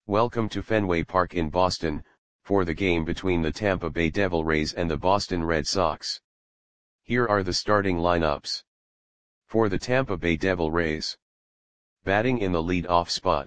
Welcome to Fenway Park in Boston, for the game between the Tampa Bay Devil Rays and the Boston Red Sox. Here are the starting lineups. For the Tampa Bay Devil Rays. Batting in the lead-off spot.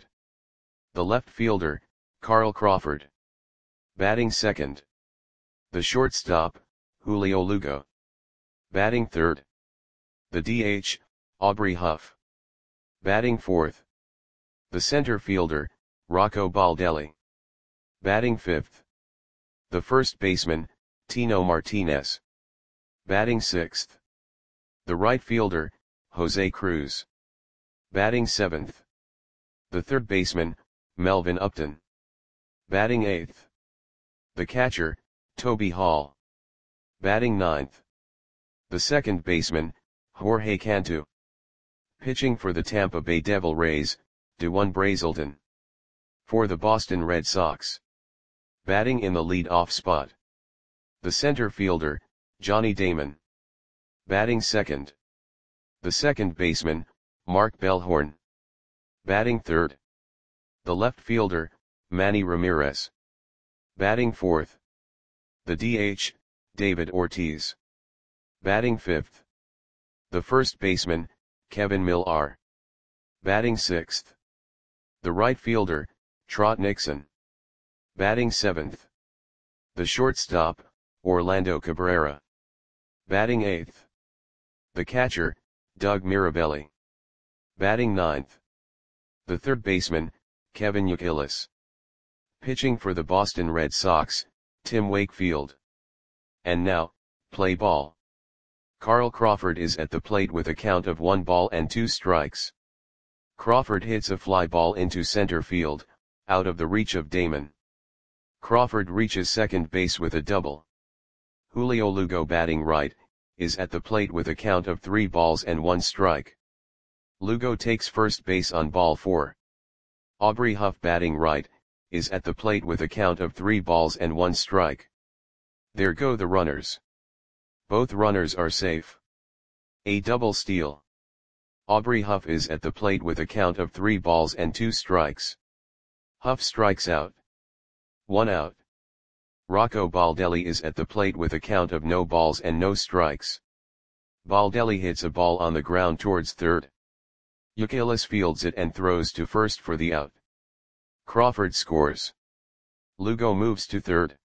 The left fielder, Carl Crawford. Batting second. The shortstop, Julio Lugo. Batting third. The DH, Aubrey Huff. Batting fourth. The center fielder, Rocco Baldelli. Batting fifth. The first baseman, Tino Martinez. Batting sixth. The right fielder, Jose Cruz. Batting seventh. The third baseman, Melvin Upton. Batting eighth. The catcher, Toby Hall. Batting ninth. The second baseman, Jorge Cantu. Pitching for the Tampa Bay Devil Rays, Dewon Brazelton. For the Boston Red Sox. Batting in the lead-off spot. The center fielder, Johnny Damon. Batting second. The second baseman, Mark Bellhorn. Batting third. The left fielder, Manny Ramirez. Batting fourth. The DH, David Ortiz. Batting fifth. The first baseman, Kevin Millar. Batting sixth. The right fielder, Trot Nixon. Batting seventh. The shortstop, Orlando Cabrera. Batting eighth. The catcher, Doug Mirabelli. Batting ninth. The third baseman, Kevin Youkilis. Pitching for the Boston Red Sox, Tim Wakefield. And now, play ball. Carl Crawford is at the plate with a count of 1-2 strikes. Crawford hits a fly ball into center field, out of the reach of Damon. Crawford reaches second base with a double. Julio Lugo, batting right, is at the plate with a count of 3-1 strike. Lugo takes first base on ball 4. Aubrey Huff, batting right, is at the plate with a count of 3-1 strike. There go the runners. Both runners are safe. A double steal. Aubrey Huff is at the plate with a count of 3-2 strikes. Huff strikes out. 1 out. Rocco Baldelli is at the plate with a count of no balls and no strikes. Baldelli hits a ball on the ground towards third. Youkilis fields it and throws to first for the out. Crawford scores. Lugo moves to third.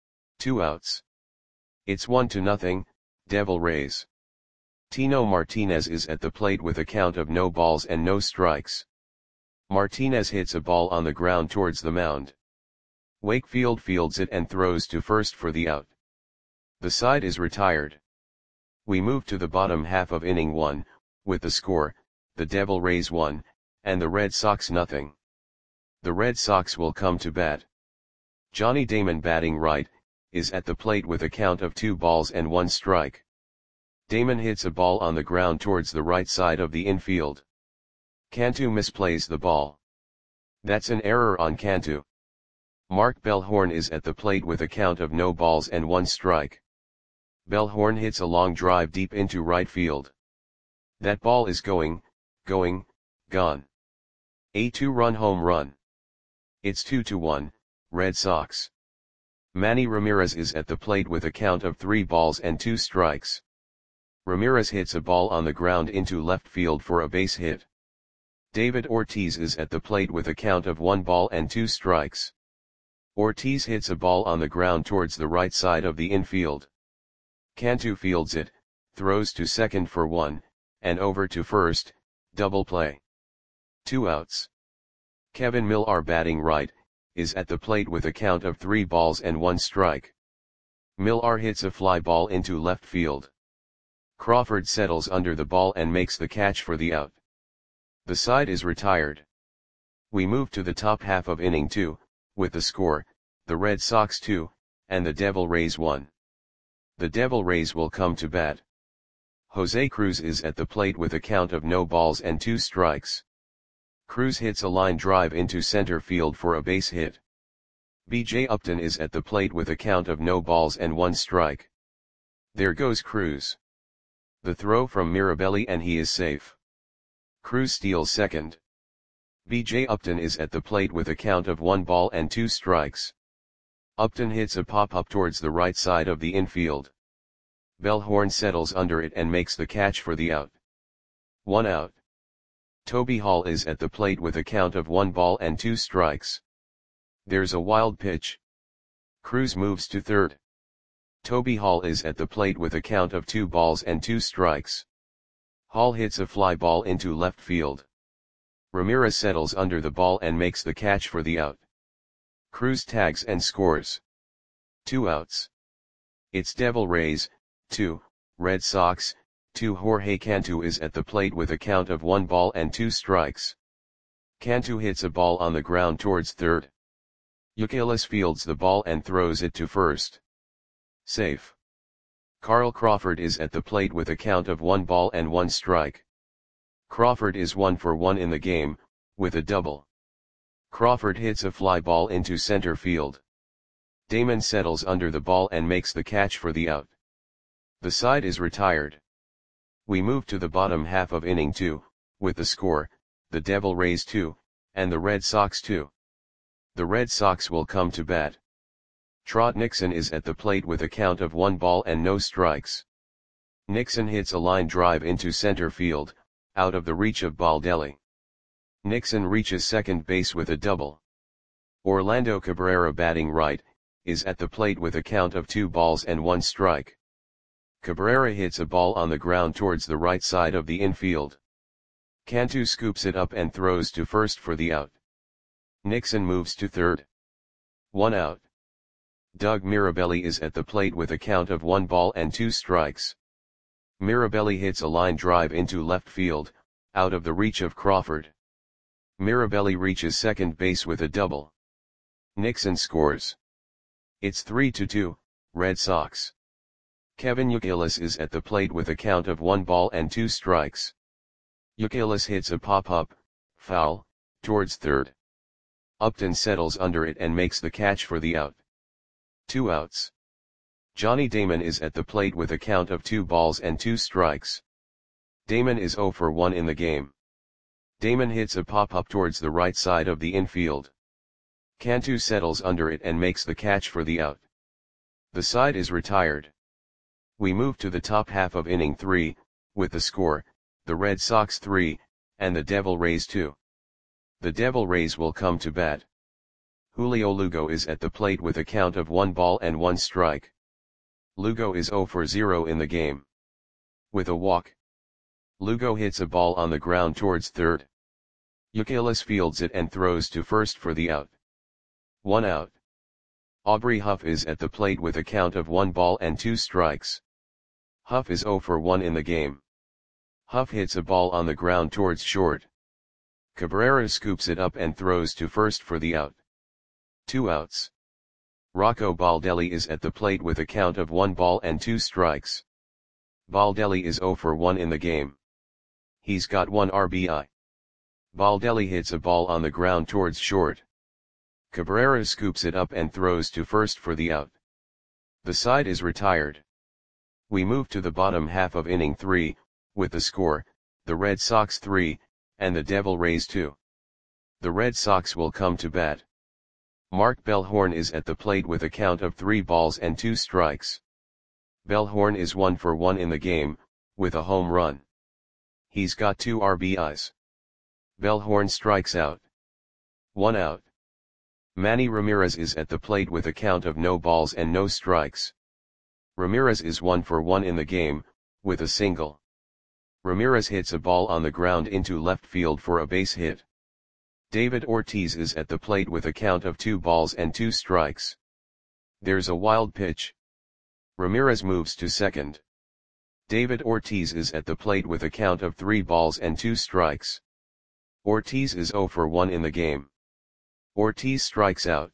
2 outs. It's 1-0, Devil Rays. Tino Martinez is at the plate with a count of no balls and no strikes. Martinez hits a ball on the ground towards the mound. Wakefield fields it and throws to first for the out. The side is retired. We move to the bottom half of inning 1, with the score, the Devil Rays 1, and the Red Sox 0. The Red Sox will come to bat. Johnny Damon, batting right, is at the plate with a count of 2-1 strike. Damon hits a ball on the ground towards the right side of the infield. Cantu misplays the ball. That's an error on Cantu. Mark Bellhorn is at the plate with a count of no balls and 1 strike. Bellhorn hits a long drive deep into right field. That ball is gone. A 2-run home run. It's 2-1, Red Sox. Manny Ramirez is at the plate with a count of 3-2 strikes. Ramirez hits a ball on the ground into left field for a base hit. David Ortiz is at the plate with a count of 1-2 strikes. Ortiz hits a ball on the ground towards the right side of the infield. Cantu fields it, throws to second for 1, and over to first, double play. 2 outs. Kevin Millar, batting right, is at the plate with a count of 3-1 strike. Millar hits a fly ball into left field. Crawford settles under the ball and makes the catch for the out. The side is retired. We move to the top half of inning 2, with the score, the Red Sox 2, and the Devil Rays 1. The Devil Rays will come to bat. Jose Cruz is at the plate with a count of no balls and 2 strikes. Cruz hits a line drive into center field for a base hit. B.J. Upton is at the plate with a count of no balls and 1 strike. There goes Cruz. The throw from Mirabelli and he is safe. Cruz steals second. BJ Upton is at the plate with a count of 1 ball and 2 strikes. Upton hits a pop-up towards the right side of the infield. Bellhorn settles under it and makes the catch for the out. 1 out. Toby Hall is at the plate with a count of 1 ball and 2 strikes. There's a wild pitch. Cruz moves to third. Toby Hall is at the plate with a count of 2 balls and 2 strikes. Hall hits a fly ball into left field. Ramirez settles under the ball and makes the catch for the out. Cruz tags and scores. 2 outs. It's Devil Rays, 2, Red Sox, 2. Jorge Cantu is at the plate with a count of 1 ball and 2 strikes. Cantu hits a ball on the ground towards third. Youkilis fields the ball and throws it to first. Safe. Carl Crawford is at the plate with a count of 1 ball and 1 strike. Crawford is 1 for 1 in the game, with a double. Crawford hits a fly ball into center field. Damon settles under the ball and makes the catch for the out. The side is retired. We move to the bottom half of inning 2, with the score, the Devil Rays 2, and the Red Sox 2. The Red Sox will come to bat. Trot Nixon is at the plate with a count of 1 ball and no strikes. Nixon hits a line drive into center field, out of the reach of Baldelli. Nixon reaches second base with a double. Orlando Cabrera, batting right, is at the plate with a count of 2 balls and 1 strike. Cabrera hits a ball on the ground towards the right side of the infield. Cantu scoops it up and throws to first for the out. Nixon moves to third. 1 out. Doug Mirabelli is at the plate with a count of 1 ball and 2 strikes. Mirabelli hits a line drive into left field, out of the reach of Crawford. Mirabelli reaches second base with a double. Nixon scores. It's 3-2, Red Sox. Kevin Youkilis is at the plate with a count of 1 ball and 2 strikes. Youkilis hits a pop-up, foul, towards third. Upton settles under it and makes the catch for the out. 2 outs. Johnny Damon is at the plate with a count of 2 balls and 2 strikes. Damon is 0 for 1 in the game. Damon hits a pop-up towards the right side of the infield. Cantu settles under it and makes the catch for the out. The side is retired. We move to the top half of inning 3, with the score, the Red Sox 3, and the Devil Rays 2. The Devil Rays will come to bat. Julio Lugo is at the plate with a count of 1 ball and 1 strike. Lugo is 0 for 0 in the game. With a walk. Lugo hits a ball on the ground towards third. Youkilis fields it and throws to first for the out. 1 out. Aubrey Huff is at the plate with a count of 1 ball and 2 strikes. Huff is 0 for 1 in the game. Huff hits a ball on the ground towards short. Cabrera scoops it up and throws to first for the out. 2 outs. Rocco Baldelli is at the plate with a count of 1 ball and 2 strikes. Baldelli is 0 for 1 in the game. He's got 1 RBI. Baldelli hits a ball on the ground towards short. Cabrera scoops it up and throws to first for the out. The side is retired. We move to the bottom half of inning 3, with the score, the Red Sox 3, and the Devil Rays 2. The Red Sox will come to bat. Mark Bellhorn is at the plate with a count of 3 balls and 2 strikes. Bellhorn is 1 for 1 in the game, with a home run. He's got 2 RBIs. Bellhorn strikes out. 1 out. Manny Ramirez is at the plate with a count of no balls and no strikes. Ramirez is 1 for 1 in the game, with a single. Ramirez hits a ball on the ground into left field for a base hit. David Ortiz is at the plate with a count of 2 balls and 2 strikes. There's a wild pitch. Ramirez moves to second. David Ortiz is at the plate with a count of 3 balls and 2 strikes. Ortiz is 0 for 1 in the game. Ortiz strikes out.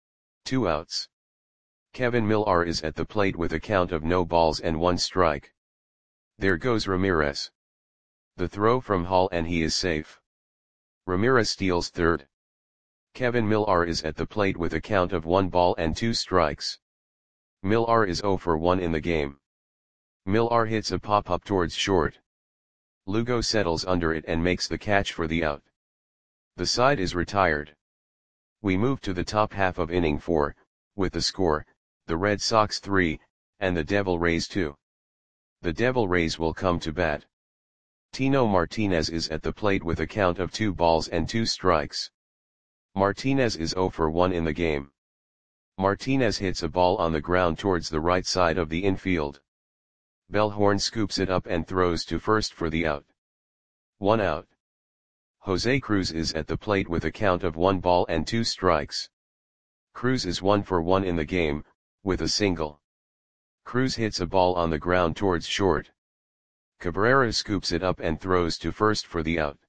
2 outs. Kevin Millar is at the plate with a count of no balls and 1 strike. There goes Ramirez. The throw from Hall and he is safe. Ramirez steals third. Kevin Millar is at the plate with a count of 1 ball and 2 strikes. Millar is 0 for 1 in the game. Millar hits a pop-up towards short. Lugo settles under it and makes the catch for the out. The side is retired. We move to the top half of inning 4, with the score, the Red Sox 3, and the Devil Rays 2. The Devil Rays will come to bat. Tino Martinez is at the plate with a count of 2 balls and 2 strikes. Martinez is 0 for 1 in the game. Martinez hits a ball on the ground towards the right side of the infield. Bellhorn scoops it up and throws to first for the out. 1 out. Jose Cruz is at the plate with a count of 1 ball and 2 strikes. Cruz is 1 for 1 in the game, with a single. Cruz hits a ball on the ground towards short. Cabrera scoops it up and throws to first for the out.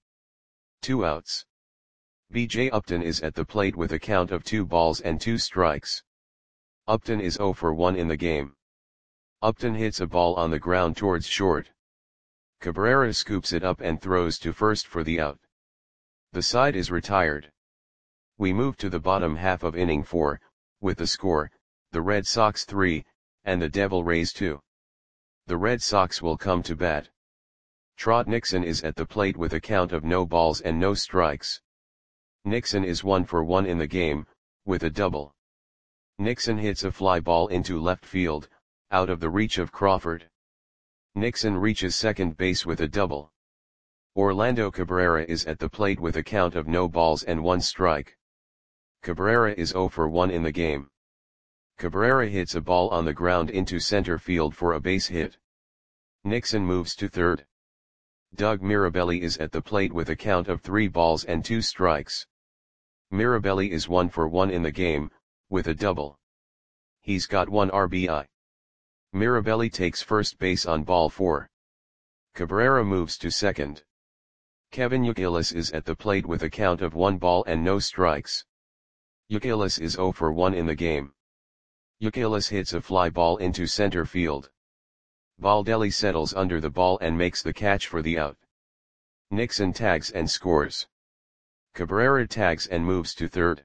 2 outs. B.J. Upton is at the plate with a count of 2 balls and 2 strikes. Upton is 0 for 1 in the game. Upton hits a ball on the ground towards short. Cabrera scoops it up and throws to first for the out. The side is retired. We move to the bottom half of inning 4, with the score, the Red Sox 3, and the Devil Rays 2. The Red Sox will come to bat. Trot Nixon is at the plate with a count of no balls and no strikes. Nixon is 1 for 1 in the game, with a double. Nixon hits a fly ball into left field, out of the reach of Crawford. Nixon reaches second base with a double. Orlando Cabrera is at the plate with a count of no balls and 1 strike. Cabrera is 0 for 1 in the game. Cabrera hits a ball on the ground into center field for a base hit. Nixon moves to third. Doug Mirabelli is at the plate with a count of 3 balls and 2 strikes. Mirabelli is 1 for 1 in the game, with a double. He's got 1 RBI. Mirabelli takes first base on ball 4. Cabrera moves to second. Kevin Youkilis is at the plate with a count of 1 ball and no strikes. Youkilis is 0 for 1 in the game. Youkilis hits a fly ball into center field. Baldelli settles under the ball and makes the catch for the out. Nixon tags and scores. Cabrera tags and moves to third.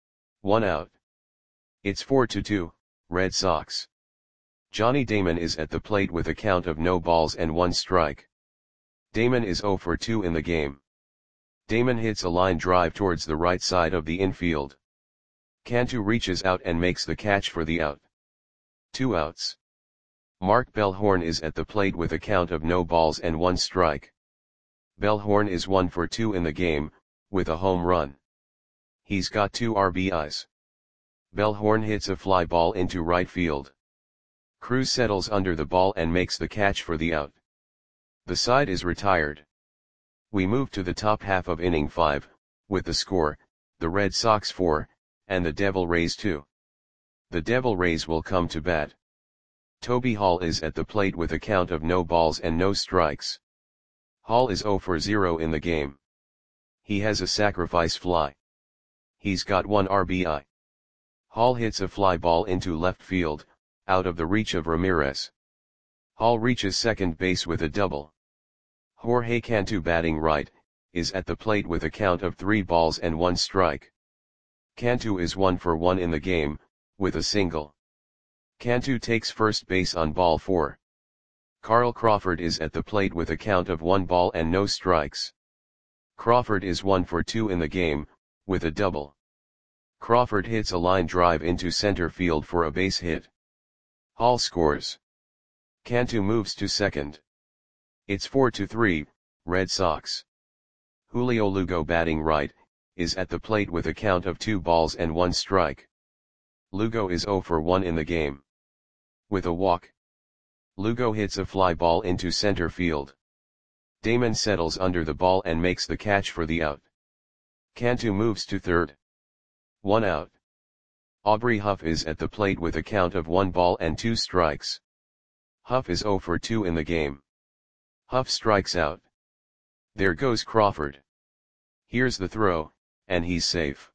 1 out. It's 4-2, Red Sox. Johnny Damon is at the plate with a count of no balls and 1 strike. Damon is 0 for 2 in the game. Damon hits a line drive towards the right side of the infield. Cantu reaches out and makes the catch for the out. 2 outs. Mark Bellhorn is at the plate with a count of no balls and 1 strike. Bellhorn is 1 for 2 in the game, with a home run. He's got 2 RBIs. Bellhorn hits a fly ball into right field. Cruz settles under the ball and makes the catch for the out. The side is retired. We move to the top half of inning 5, with the score, the Red Sox 4, and the Devil Rays 2. The Devil Rays will come to bat. Toby Hall is at the plate with a count of no balls and no strikes. Hall is 0 for 0 in the game. He has a sacrifice fly. He's got 1 RBI. Hall hits a fly ball into left field, out of the reach of Ramirez. Hall reaches second base with a double. Jorge Cantu, batting right, is at the plate with a count of 3 balls and 1 strike. Cantu is 1 for 1 in the game, with a single. Cantu takes first base on ball 4. Carl Crawford is at the plate with a count of 1 ball and no strikes. Crawford is 1 for 2 in the game, with a double. Crawford hits a line drive into center field for a base hit. Hall scores. Cantu moves to second. It's 4-3, Red Sox. Julio Lugo, batting right, is at the plate with a count of 2 balls and 1 strike. Lugo is 0 for 1 in the game. With a walk. Lugo hits a fly ball into center field. Damon settles under the ball and makes the catch for the out. Cantu moves to third. 1 out. Aubrey Huff is at the plate with a count of 1 ball and 2 strikes. Huff is 0 for 2 in the game. Huff strikes out. There goes Crawford. Here's the throw, and he's safe.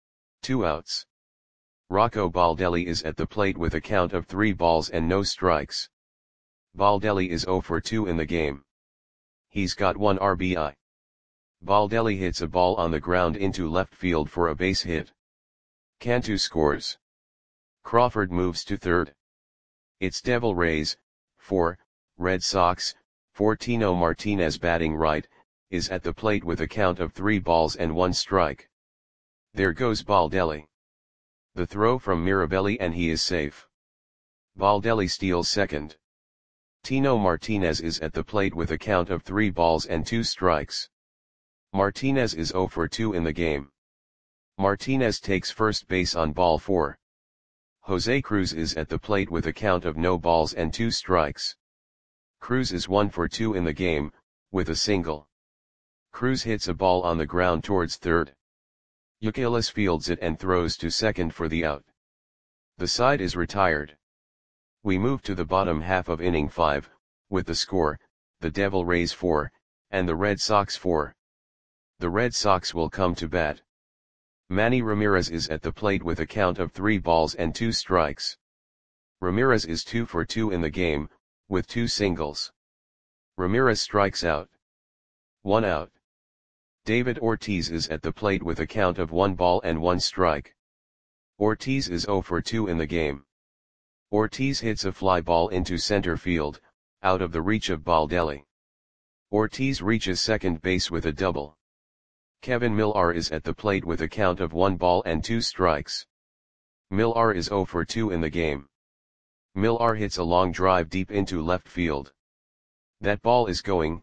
2 outs. Rocco Baldelli is at the plate with a count of 3 balls and no strikes. Baldelli is 0 for 2 in the game. He's got 1 RBI. Baldelli hits a ball on the ground into left field for a base hit. Cantu scores. Crawford moves to third. It's Devil Rays, 4, Red Sox, 4. Tino Martinez, batting right, is at the plate with a count of 3 balls and 1 strike. There goes Baldelli. The throw from Mirabelli and he is safe. Baldelli steals second. Tino Martinez is at the plate with a count of 3 balls and 2 strikes. Martinez is 0 for 2 in the game. Martinez takes first base on ball 4. Jose Cruz is at the plate with a count of no balls and 2 strikes. Cruz is 1 for 2 in the game, with a single. Cruz hits a ball on the ground towards third. Youkilis fields it and throws to second for the out. The side is retired. We move to the bottom half of inning 5, with the score, the Devil Rays 4, and the Red Sox 4. The Red Sox will come to bat. Manny Ramirez is at the plate with a count of 3 balls and 2 strikes. Ramirez is 2 for 2 in the game, with 2 singles. Ramirez strikes out. 1 out. David Ortiz is at the plate with a count of 1 ball and 1 strike. Ortiz is 0 for 2 in the game. Ortiz hits a fly ball into center field, out of the reach of Baldelli. Ortiz reaches second base with a double. Kevin Millar is at the plate with a count of 1 ball and 2 strikes. Millar is 0 for 2 in the game. Millar hits a long drive deep into left field. That ball is gone.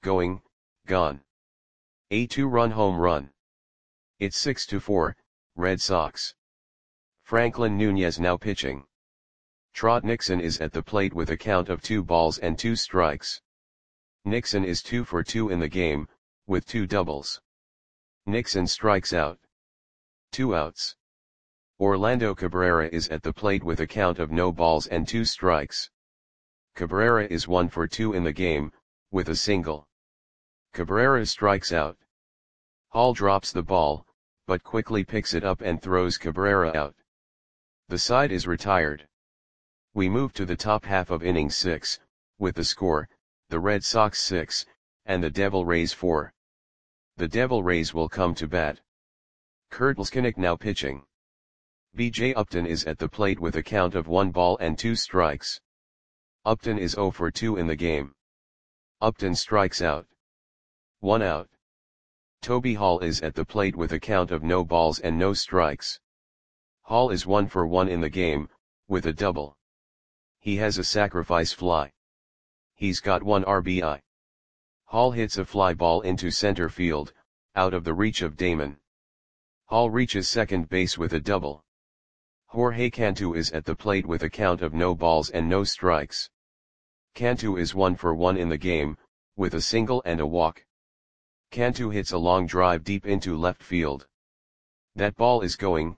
A 2-run home run. It's 6-4, Red Sox. Franklin Nunez now pitching. Trot Nixon is at the plate with a count of 2 balls and 2 strikes. Nixon is 2 for 2 in the game, with 2 doubles. Nixon strikes out. 2 outs. Orlando Cabrera is at the plate with a count of no balls and 2 strikes. Cabrera is 1 for 2 in the game, with a single. Cabrera strikes out. Hall drops the ball, but quickly picks it up and throws Cabrera out. The side is retired. We move to the top half of inning 6, with the score, the Red Sox 6, and the Devil Rays 4. The Devil Rays will come to bat. Kurt Leskinick now pitching. B.J. Upton is at the plate with a count of 1 ball and 2 strikes. Upton is 0 for 2 in the game. Upton strikes out. 1 out. Toby Hall is at the plate with a count of no balls and no strikes. Hall is 1 for 1 in the game, with a double. He has a sacrifice fly. He's got 1 RBI. Hall hits a fly ball into center field, out of the reach of Damon. Hall reaches second base with a double. Jorge Cantu is at the plate with a count of no balls and no strikes. Cantu is 1 for 1 in the game, with a single and a walk. Cantu hits a long drive deep into left field. That ball is gone.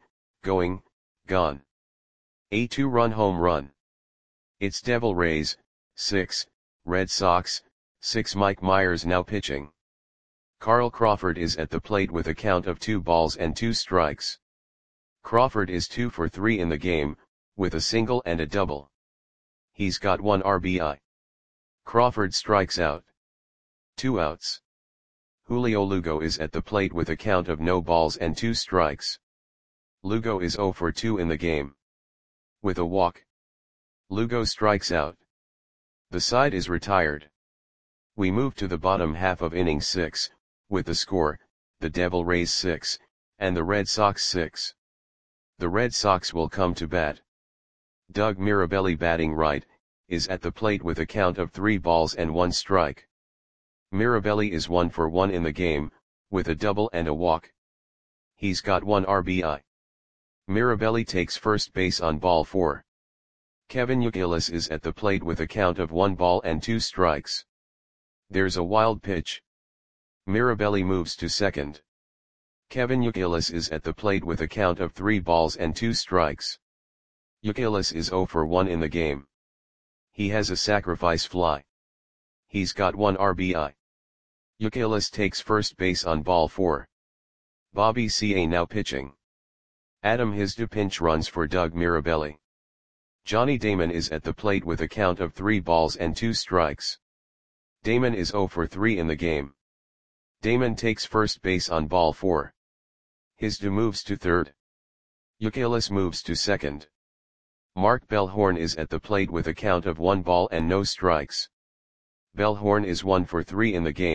A 2-run home run. It's Devil Rays 6, Red Sox 6. Mike Myers now pitching. Carl Crawford is at the plate with a count of 2 balls and 2 strikes. Crawford is 2 for 3 in the game, with a single and a double. He's got 1 RBI. Crawford strikes out. 2 outs. Julio Lugo is at the plate with a count of no balls and 2 strikes. Lugo is 0 for 2 in the game. With a walk. Lugo strikes out. The side is retired. We move to the bottom half of inning 6, with the score, the Devil Rays 6, and the Red Sox 6. The Red Sox will come to bat. Doug Mirabelli batting right, is at the plate with a count of 3 balls and 1 strike. Mirabelli is 1 for 1 in the game, with a double and a walk. He's got 1 RBI. Mirabelli takes first base on ball 4. Kevin Youkilis is at the plate with a count of 1 ball and 2 strikes. There's a wild pitch. Mirabelli moves to second. Kevin Youkilis is at the plate with a count of 3 balls and 2 strikes. Youkilis is 0 for 1 in the game. He has a sacrifice fly. He's got 1 RBI. Youkilis takes first base on ball 4. Bobby Ca now pitching. Adam Hizda pinch runs for Doug Mirabelli. Johnny Damon is at the plate with a count of 3 balls and 2 strikes. Damon is 0 for 3 in the game. Damon takes first base on ball 4. Hizda moves to third. Youkilis moves to second. Mark Bellhorn is at the plate with a count of 1 ball and no strikes. Bellhorn is 1 for 3 in the game,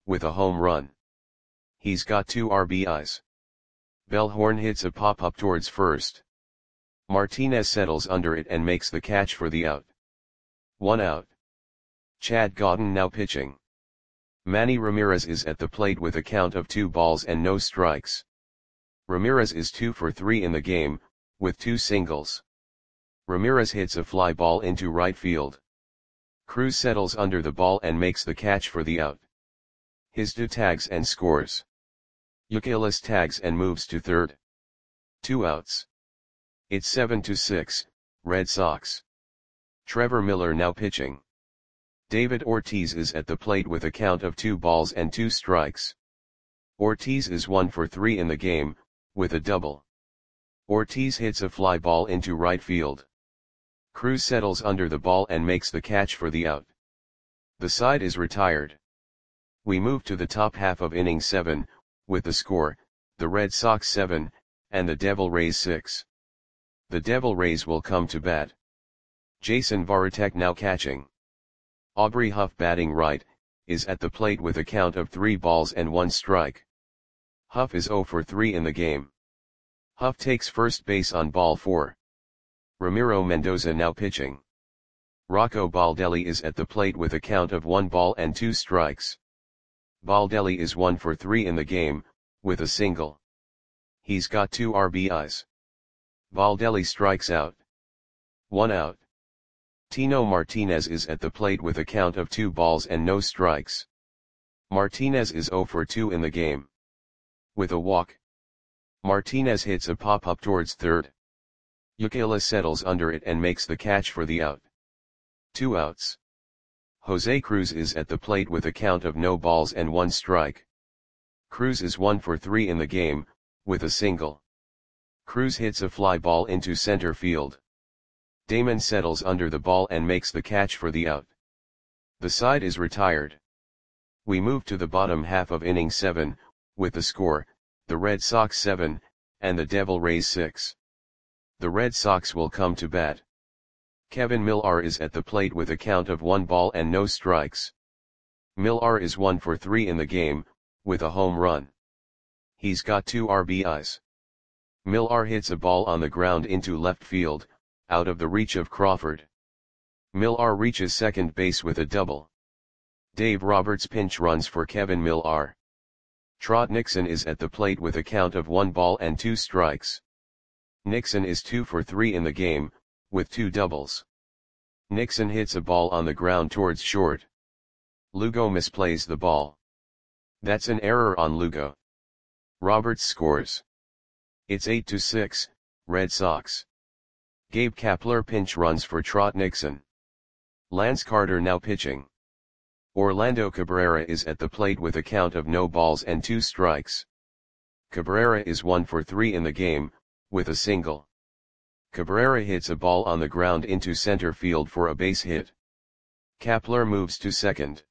with a home run. He's got 2 RBIs. Bellhorn hits a pop-up towards first. Martinez settles under it and makes the catch for the out. 1 out. Chad Godin now pitching. Manny Ramirez is at the plate with a count of 2 balls and no strikes. Ramirez is 2 for 3 in the game, with 2 singles. Ramirez hits a fly ball into right field. Cruz settles under the ball and makes the catch for the out. Hizdu tags and scores. Youkilis tags and moves to third. 2 outs. It's 7-6, Red Sox. Trevor Miller now pitching. David Ortiz is at the plate with a count of 2 balls and 2 strikes. Ortiz is 1 for 3 in the game, with a double. Ortiz hits a fly ball into right field. Cruz settles under the ball and makes the catch for the out. The side is retired. We move to the top half of inning 7, with the score, the Red Sox 7, and the Devil Rays 6. The Devil Rays will come to bat. Jason Varitek now catching. Aubrey Huff batting right, is at the plate with a count of 3 balls and 1 strike. Huff is 0 for 3 in the game. Huff takes first base on ball 4. Ramiro Mendoza now pitching. Rocco Baldelli is at the plate with a count of 1 ball and 2 strikes. Baldelli is 1 for 3 in the game, with a single. He's got 2 RBIs. Baldelli strikes out. 1 out. Tino Martinez is at the plate with a count of 2 balls and no strikes. Martinez is 0 for 2 in the game. With a walk. Martinez hits a pop-up towards third. Youkilis settles under it and makes the catch for the out. 2 outs. Jose Cruz is at the plate with a count of no balls and 1 strike. Cruz is 1 for 3 in the game, with a single. Cruz hits a fly ball into center field. Damon settles under the ball and makes the catch for the out. The side is retired. We move to the bottom half of inning 7, with the score, the Red Sox 7, and the Devil Rays 6. The Red Sox will come to bat. Kevin Millar is at the plate with a count of 1 ball and no strikes. Millar is 1 for 3 in the game, with a home run. He's got 2 RBIs. Millar hits a ball on the ground into left field, out of the reach of Crawford. Millar reaches second base with a double. Dave Roberts pinch runs for Kevin Millar. Trot Nixon is at the plate with a count of 1 ball and 2 strikes. Nixon is 2 for 3 in the game, with 2 doubles. Nixon hits a ball on the ground towards short. Lugo misplays the ball. That's an error on Lugo. Roberts scores. It's 8-6, Red Sox. Gabe Kapler pinch runs for Trot Nixon. Lance Carter now pitching. Orlando Cabrera is at the plate with a count of no balls and 2 strikes. Cabrera is 1 for 3 in the game, with a single. Cabrera hits a ball on the ground into center field for a base hit. Kapler moves to second.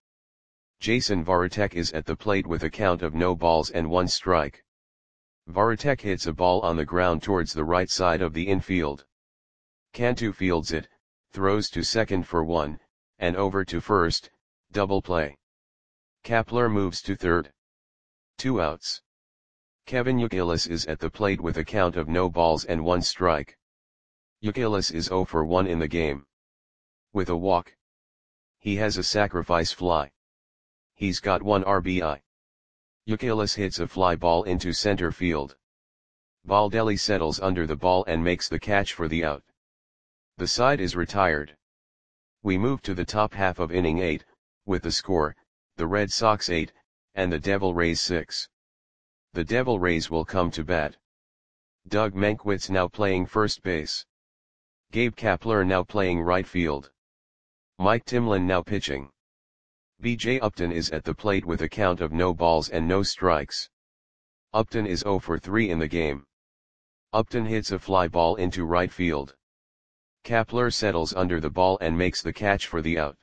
Jason Varitek is at the plate with a count of no balls and 1 strike. Varitek hits a ball on the ground towards the right side of the infield. Cantu fields it, throws to second for 1, and over to first, double play. Kapler moves to third. 2 outs. Kevin Youkilis is at the plate with a count of no balls and 1 strike. Youkilis is 0 for 1 in the game. With a walk. He has a sacrifice fly. He's got 1 RBI. Youkilis hits a fly ball into center field. Baldelli settles under the ball and makes the catch for the out. The side is retired. We move to the top half of inning 8, with the score, the Red Sox 8, and the Devil Rays 6. The Devil Rays will come to bat. Doug Mankiewicz now playing first base. Gabe Kapler now playing right field. Mike Timlin now pitching. B.J. Upton is at the plate with a count of no balls and no strikes. Upton is 0 for 3 in the game. Upton hits a fly ball into right field. Kapler settles under the ball and makes the catch for the out.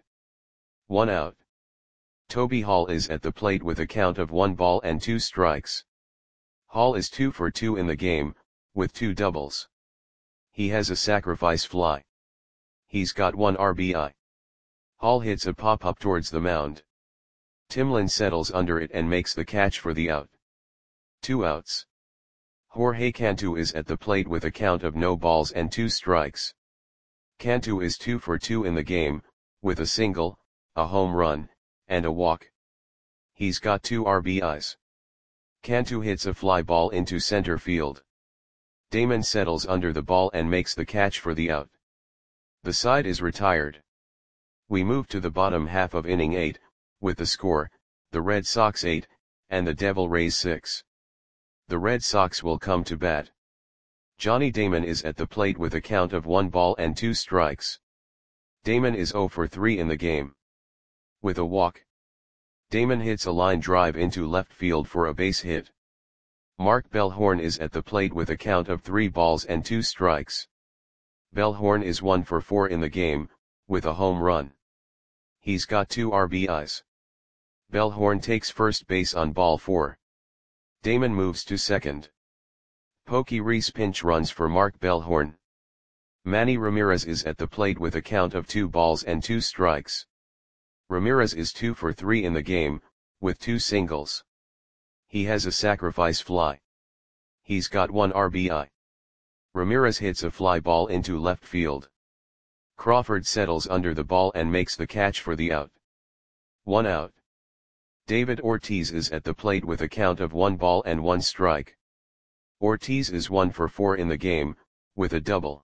1 out. Toby Hall is at the plate with a count of 1 ball and 2 strikes. Hall is 2 for 2 in the game, with 2 doubles. He has a sacrifice fly. He's got 1 RBI. Hall hits a pop-up towards the mound. Timlin settles under it and makes the catch for the out. 2 outs. Jorge Cantu is at the plate with a count of no balls and 2 strikes. Cantu is 2 for 2 in the game, with a single, a home run, and a walk. He's got 2 RBIs. Cantu hits a fly ball into center field. Damon settles under the ball and makes the catch for the out. The side is retired. We move to the bottom half of inning 8, with the score, the Red Sox 8, and the Devil Rays 6. The Red Sox will come to bat. Johnny Damon is at the plate with a count of 1 ball and 2 strikes. Damon is 0 for 3 in the game. With a walk. Damon hits a line drive into left field for a base hit. Mark Bellhorn is at the plate with a count of 3 balls and 2 strikes. Bellhorn is 1 for 4 in the game, with a home run. He's got 2 RBIs. Bellhorn takes first base on ball 4. Damon moves to second. Pokey Reese pinch runs for Mark Bellhorn. Manny Ramirez is at the plate with a count of 2 balls and 2 strikes. Ramirez is 2 for 3 in the game, with 2 singles. He has a sacrifice fly. He's got 1 RBI. Ramirez hits a fly ball into left field. Crawford settles under the ball and makes the catch for the out. 1 out. David Ortiz is at the plate with a count of 1 ball and 1 strike. Ortiz is 1 for 4 in the game, with a double.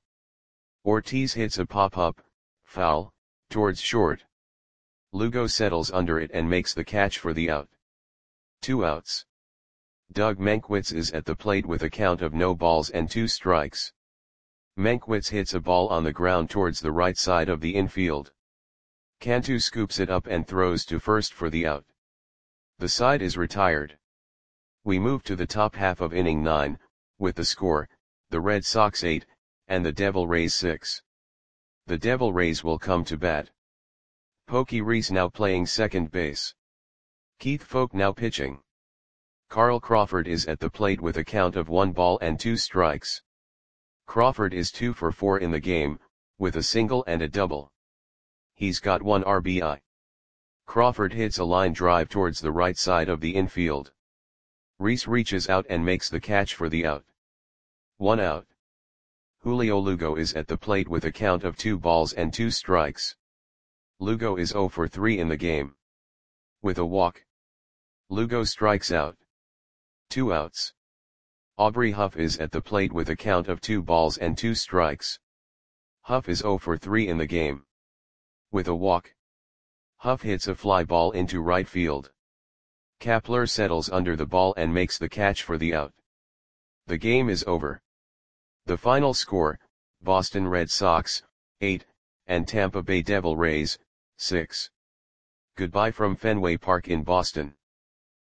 Ortiz hits a pop-up, foul, towards short. Lugo settles under it and makes the catch for the out. 2 outs. Doug Mankiewicz is at the plate with a count of no balls and 2 strikes. Mankiewicz hits a ball on the ground towards the right side of the infield. Cantu scoops it up and throws to first for the out. The side is retired. We move to the top half of inning 9, with the score, the Red Sox 8, and the Devil Rays 6. The Devil Rays will come to bat. Pokey Reese now playing second base. Keith Foulke now pitching. Carl Crawford is at the plate with a count of 1 ball and 2 strikes. Crawford is 2 for 4 in the game, with a single and a double. He's got 1 RBI. Crawford hits a line drive towards the right side of the infield. Reese reaches out and makes the catch for the out. 1 out. Julio Lugo is at the plate with a count of 2 balls and 2 strikes. Lugo is 0 for 3 in the game. With a walk. Lugo strikes out. 2 outs. Aubrey Huff is at the plate with a count of 2 balls and 2 strikes. Huff is 0 for 3 in the game. With a walk. Huff hits a fly ball into right field. Kapler settles under the ball and makes the catch for the out. The game is over. The final score, Boston Red Sox, 8, and Tampa Bay Devil Rays, 6. Goodbye from Fenway Park in Boston.